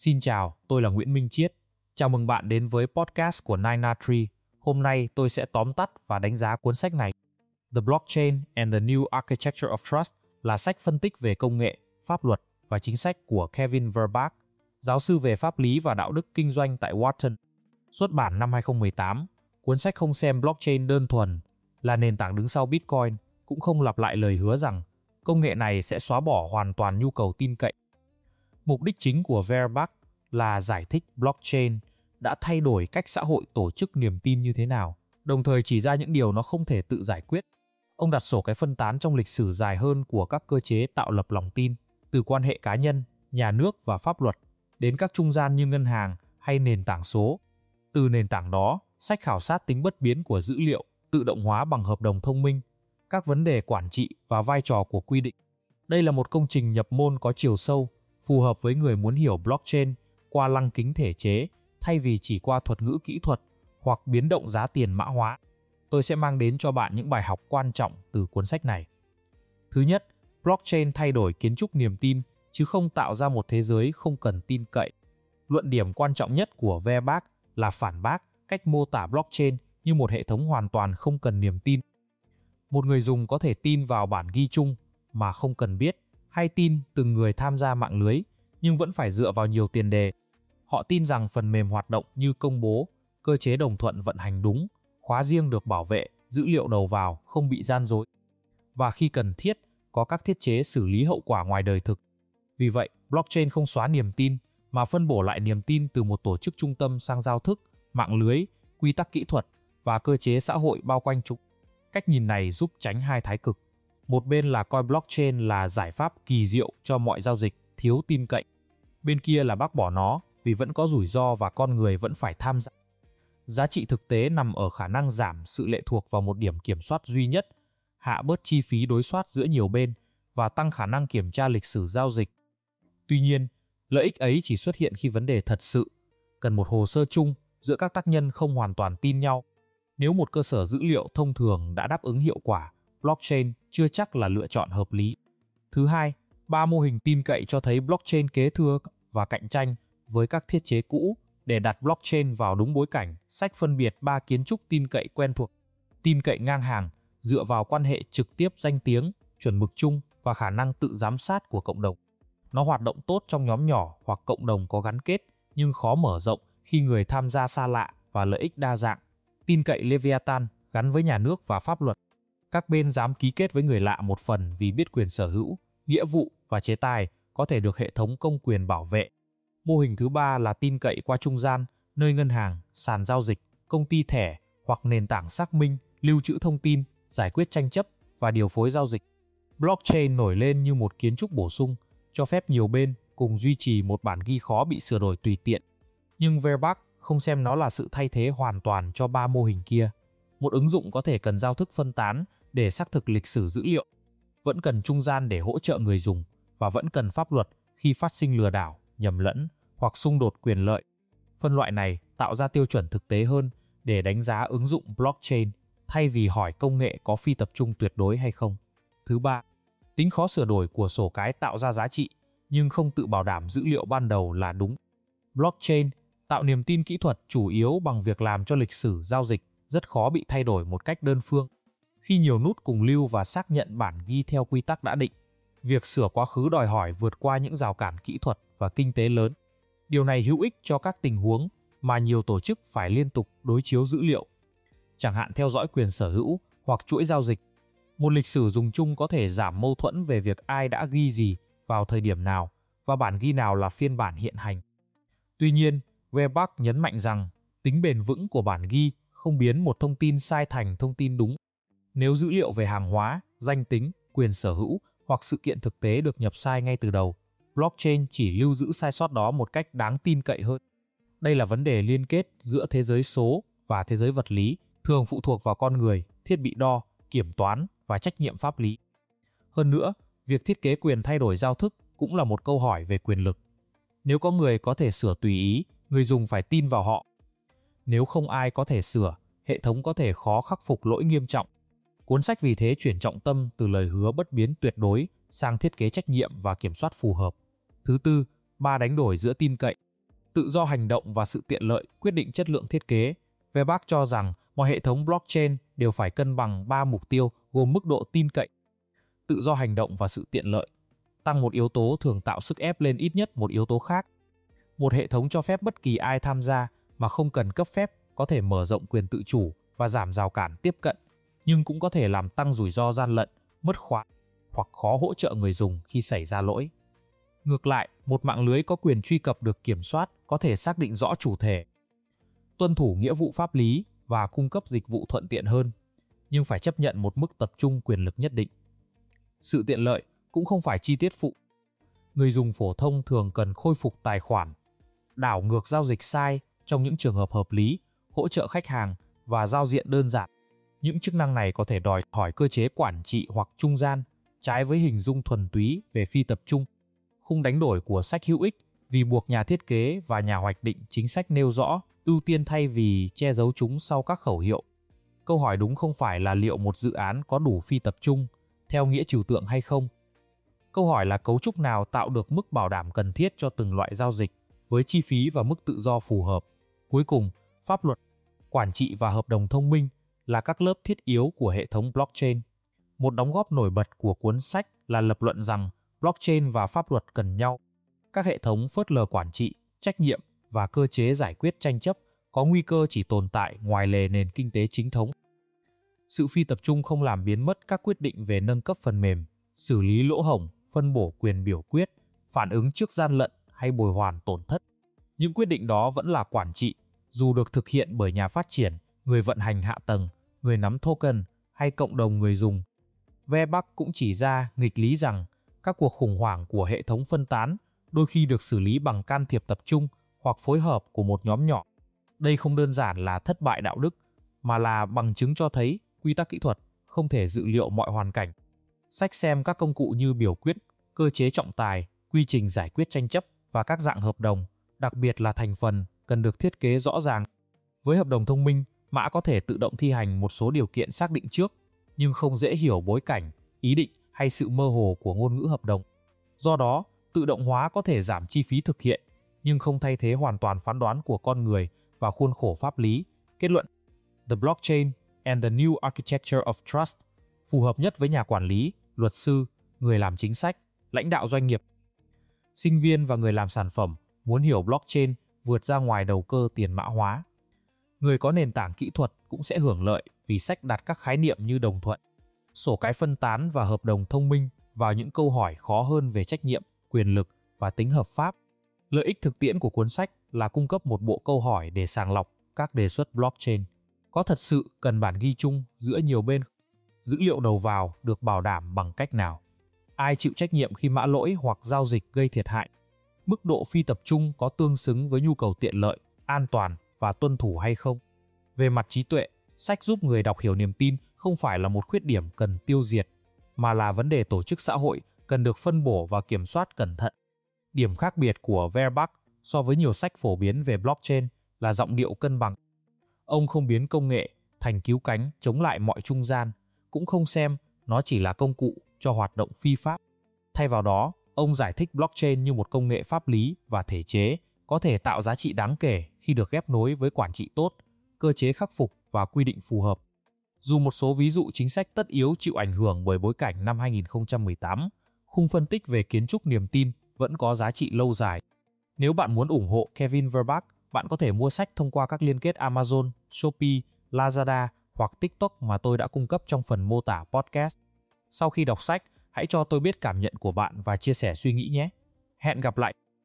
Xin chào, tôi là Nguyễn Minh Chiết. Chào mừng bạn đến với podcast của 9na3. Hôm nay tôi sẽ tóm tắt và đánh giá cuốn sách này. The Blockchain and the New Architecture of Trust là sách phân tích về công nghệ, pháp luật và chính sách của Kevin Verbach, giáo sư về pháp lý và đạo đức kinh doanh tại Wharton. Xuất bản năm 2018, cuốn sách không xem blockchain đơn thuần là nền tảng đứng sau Bitcoin, cũng không lặp lại lời hứa rằng công nghệ này sẽ xóa bỏ hoàn toàn nhu cầu tin cậy. Mục đích chính của Verbach là giải thích blockchain đã thay đổi cách xã hội tổ chức niềm tin như thế nào, đồng thời chỉ ra những điều nó không thể tự giải quyết. Ông đặt sổ cái phân tán trong lịch sử dài hơn của các cơ chế tạo lập lòng tin, từ quan hệ cá nhân, nhà nước và pháp luật, đến các trung gian như ngân hàng hay nền tảng số. Từ nền tảng đó, sách khảo sát tính bất biến của dữ liệu, tự động hóa bằng hợp đồng thông minh, các vấn đề quản trị và vai trò của quy định. Đây là một công trình nhập môn có chiều sâu, phù hợp với người muốn hiểu blockchain qua lăng kính thể chế thay vì chỉ qua thuật ngữ kỹ thuật hoặc biến động giá tiền mã hóa. Tôi sẽ mang đến cho bạn những bài học quan trọng từ cuốn sách này. Thứ nhất, blockchain thay đổi kiến trúc niềm tin chứ không tạo ra một thế giới không cần tin cậy. Luận điểm quan trọng nhất của Verbach là phản bác cách mô tả blockchain như một hệ thống hoàn toàn không cần niềm tin. Một người dùng có thể tin vào bản ghi chung mà không cần biết, hay tin từng người tham gia mạng lưới, nhưng vẫn phải dựa vào nhiều tiền đề. Họ tin rằng phần mềm hoạt động như công bố, cơ chế đồng thuận vận hành đúng, khóa riêng được bảo vệ, dữ liệu đầu vào không bị gian dối. Và khi cần thiết, có các thiết chế xử lý hậu quả ngoài đời thực. Vì vậy, blockchain không xóa niềm tin, mà phân bổ lại niềm tin từ một tổ chức trung tâm sang giao thức, mạng lưới, quy tắc kỹ thuật và cơ chế xã hội bao quanh chúng. Cách nhìn này giúp tránh hai thái cực. Một bên là coi blockchain là giải pháp kỳ diệu cho mọi giao dịch thiếu tin cậy. Bên kia là bác bỏ nó vì vẫn có rủi ro và con người vẫn phải tham gia. Giá trị thực tế nằm ở khả năng giảm sự lệ thuộc vào một điểm kiểm soát duy nhất, hạ bớt chi phí đối soát giữa nhiều bên và tăng khả năng kiểm tra lịch sử giao dịch. Tuy nhiên, lợi ích ấy chỉ xuất hiện khi vấn đề thật sự cần một hồ sơ chung giữa các tác nhân không hoàn toàn tin nhau. Nếu một cơ sở dữ liệu thông thường đã đáp ứng hiệu quả, blockchain chưa chắc là lựa chọn hợp lý. Thứ hai, 3 mô hình tin cậy cho thấy blockchain kế thừa và cạnh tranh với các thiết chế cũ. Để đặt blockchain vào đúng bối cảnh, sách phân biệt 3 kiến trúc tin cậy quen thuộc. Tin cậy ngang hàng, dựa vào quan hệ trực tiếp danh tiếng, chuẩn mực chung và khả năng tự giám sát của cộng đồng. Nó hoạt động tốt trong nhóm nhỏ hoặc cộng đồng có gắn kết, nhưng khó mở rộng khi người tham gia xa lạ và lợi ích đa dạng. Tin cậy Leviathan gắn với nhà nước và pháp luật. Các bên dám ký kết với người lạ một phần vì biết quyền sở hữu, nghĩa vụ và chế tài có thể được hệ thống công quyền bảo vệ. Mô hình thứ ba là tin cậy qua trung gian, nơi ngân hàng, sàn giao dịch, công ty thẻ hoặc nền tảng xác minh, lưu trữ thông tin, giải quyết tranh chấp và điều phối giao dịch. Blockchain nổi lên như một kiến trúc bổ sung, cho phép nhiều bên cùng duy trì một bản ghi khó bị sửa đổi tùy tiện. Nhưng Verbach không xem nó là sự thay thế hoàn toàn cho 3 mô hình kia. Một ứng dụng có thể cần giao thức phân tán để xác thực lịch sử dữ liệu, vẫn cần trung gian để hỗ trợ người dùng, và vẫn cần pháp luật khi phát sinh lừa đảo, nhầm lẫn hoặc xung đột quyền lợi. Phân loại này tạo ra tiêu chuẩn thực tế hơn để đánh giá ứng dụng blockchain thay vì hỏi công nghệ có phi tập trung tuyệt đối hay không. Thứ ba, tính khó sửa đổi của sổ cái tạo ra giá trị nhưng không tự bảo đảm dữ liệu ban đầu là đúng. Blockchain tạo niềm tin kỹ thuật chủ yếu bằng việc làm cho lịch sử giao dịch rất khó bị thay đổi một cách đơn phương. Khi nhiều nút cùng lưu và xác nhận bản ghi theo quy tắc đã định, việc sửa quá khứ đòi hỏi vượt qua những rào cản kỹ thuật và kinh tế lớn. Điều này hữu ích cho các tình huống mà nhiều tổ chức phải liên tục đối chiếu dữ liệu, chẳng hạn theo dõi quyền sở hữu hoặc chuỗi giao dịch. Một lịch sử dùng chung có thể giảm mâu thuẫn về việc ai đã ghi gì vào thời điểm nào và bản ghi nào là phiên bản hiện hành. Tuy nhiên, Verbach nhấn mạnh rằng tính bền vững của bản ghi không biến một thông tin sai thành thông tin đúng. Nếu dữ liệu về hàng hóa, danh tính, quyền sở hữu hoặc sự kiện thực tế được nhập sai ngay từ đầu, blockchain chỉ lưu giữ sai sót đó một cách đáng tin cậy hơn. Đây là vấn đề liên kết giữa thế giới số và thế giới vật lý, thường phụ thuộc vào con người, thiết bị đo, kiểm toán và trách nhiệm pháp lý. Hơn nữa, việc thiết kế quyền thay đổi giao thức cũng là một câu hỏi về quyền lực. Nếu có người có thể sửa tùy ý, người dùng phải tin vào họ. Nếu không ai có thể sửa, hệ thống có thể khó khắc phục lỗi nghiêm trọng. Cuốn sách vì thế chuyển trọng tâm từ lời hứa bất biến tuyệt đối sang thiết kế trách nhiệm và kiểm soát phù hợp. Thứ tư, 3 đánh đổi giữa tin cậy. Tự do hành động và sự tiện lợi quyết định chất lượng thiết kế. Verbach cho rằng mọi hệ thống blockchain đều phải cân bằng 3 mục tiêu gồm mức độ tin cậy, tự do hành động và sự tiện lợi. Tăng một yếu tố thường tạo sức ép lên ít nhất một yếu tố khác. Một hệ thống cho phép bất kỳ ai tham gia mà không cần cấp phép có thể mở rộng quyền tự chủ và giảm rào cản tiếp cận, nhưng cũng có thể làm tăng rủi ro gian lận, mất khóa hoặc khó hỗ trợ người dùng khi xảy ra lỗi. Ngược lại, một mạng lưới có quyền truy cập được kiểm soát có thể xác định rõ chủ thể, tuân thủ nghĩa vụ pháp lý và cung cấp dịch vụ thuận tiện hơn, nhưng phải chấp nhận một mức tập trung quyền lực nhất định. Sự tiện lợi cũng không phải chi tiết phụ. Người dùng phổ thông thường cần khôi phục tài khoản, đảo ngược giao dịch sai trong những trường hợp hợp lý, hỗ trợ khách hàng và giao diện đơn giản. Những chức năng này có thể đòi hỏi cơ chế quản trị hoặc trung gian, trái với hình dung thuần túy về phi tập trung. Khung đánh đổi của sách hữu ích vì buộc nhà thiết kế và nhà hoạch định chính sách nêu rõ ưu tiên thay vì che giấu chúng sau các khẩu hiệu. Câu hỏi đúng không phải là liệu một dự án có đủ phi tập trung, theo nghĩa trừu tượng hay không. Câu hỏi là cấu trúc nào tạo được mức bảo đảm cần thiết cho từng loại giao dịch, với chi phí và mức tự do phù hợp. Cuối cùng, pháp luật, quản trị và hợp đồng thông minh là các lớp thiết yếu của hệ thống blockchain. Một đóng góp nổi bật của cuốn sách là lập luận rằng blockchain và pháp luật cần nhau. Các hệ thống phớt lờ quản trị, trách nhiệm và cơ chế giải quyết tranh chấp có nguy cơ chỉ tồn tại ngoài lề nền kinh tế chính thống. Sự phi tập trung không làm biến mất các quyết định về nâng cấp phần mềm, xử lý lỗ hổng, phân bổ quyền biểu quyết, phản ứng trước gian lận hay bồi hoàn tổn thất. Những quyết định đó vẫn là quản trị, dù được thực hiện bởi nhà phát triển, người vận hành hạ tầng, người nắm token hay cộng đồng người dùng. Verbach cũng chỉ ra nghịch lý rằng các cuộc khủng hoảng của hệ thống phân tán đôi khi được xử lý bằng can thiệp tập trung hoặc phối hợp của một nhóm nhỏ. Đây không đơn giản là thất bại đạo đức, mà là bằng chứng cho thấy quy tắc kỹ thuật không thể dự liệu mọi hoàn cảnh. Sách xem các công cụ như biểu quyết, cơ chế trọng tài, quy trình giải quyết tranh chấp và các dạng hợp đồng, đặc biệt là thành phần, cần được thiết kế rõ ràng. Với hợp đồng thông minh, mã có thể tự động thi hành một số điều kiện xác định trước, nhưng không dễ hiểu bối cảnh, ý định hay sự mơ hồ của ngôn ngữ hợp đồng. Do đó, tự động hóa có thể giảm chi phí thực hiện, nhưng không thay thế hoàn toàn phán đoán của con người và khuôn khổ pháp lý. Kết luận: The Blockchain and the New Architecture of Trust phù hợp nhất với nhà quản lý, luật sư, người làm chính sách, lãnh đạo doanh nghiệp, sinh viên và người làm sản phẩm muốn hiểu blockchain vượt ra ngoài đầu cơ tiền mã hóa. Người có nền tảng kỹ thuật cũng sẽ hưởng lợi vì sách đặt các khái niệm như đồng thuận, sổ cái phân tán và hợp đồng thông minh vào những câu hỏi khó hơn về trách nhiệm, quyền lực và tính hợp pháp. Lợi ích thực tiễn của cuốn sách là cung cấp một bộ câu hỏi để sàng lọc các đề xuất blockchain. Có thật sự cần bản ghi chung giữa nhiều bên? Dữ liệu đầu vào được bảo đảm bằng cách nào? Ai chịu trách nhiệm khi mã lỗi hoặc giao dịch gây thiệt hại? Mức độ phi tập trung có tương xứng với nhu cầu tiện lợi, an toàn và tuân thủ hay không? Về mặt trí tuệ, sách giúp người đọc hiểu niềm tin không phải là một khuyết điểm cần tiêu diệt, mà là vấn đề tổ chức xã hội cần được phân bổ và kiểm soát cẩn thận. Điểm khác biệt của Verbach so với nhiều sách phổ biến về blockchain là giọng điệu cân bằng. Ông không biến công nghệ thành cứu cánh chống lại mọi trung gian, cũng không xem nó chỉ là công cụ cho hoạt động phi pháp. Thay vào đó, ông giải thích blockchain như một công nghệ pháp lý và thể chế có thể tạo giá trị đáng kể khi được ghép nối với quản trị tốt, cơ chế khắc phục và quy định phù hợp. Dù một số ví dụ chính sách tất yếu chịu ảnh hưởng bởi bối cảnh năm 2018, khung phân tích về kiến trúc niềm tin vẫn có giá trị lâu dài. Nếu bạn muốn ủng hộ Kevin Verbach, bạn có thể mua sách thông qua các liên kết Amazon, Shopee, Lazada hoặc TikTok mà tôi đã cung cấp trong phần mô tả podcast. Sau khi đọc sách, hãy cho tôi biết cảm nhận của bạn và chia sẻ suy nghĩ nhé. Hẹn gặp lại!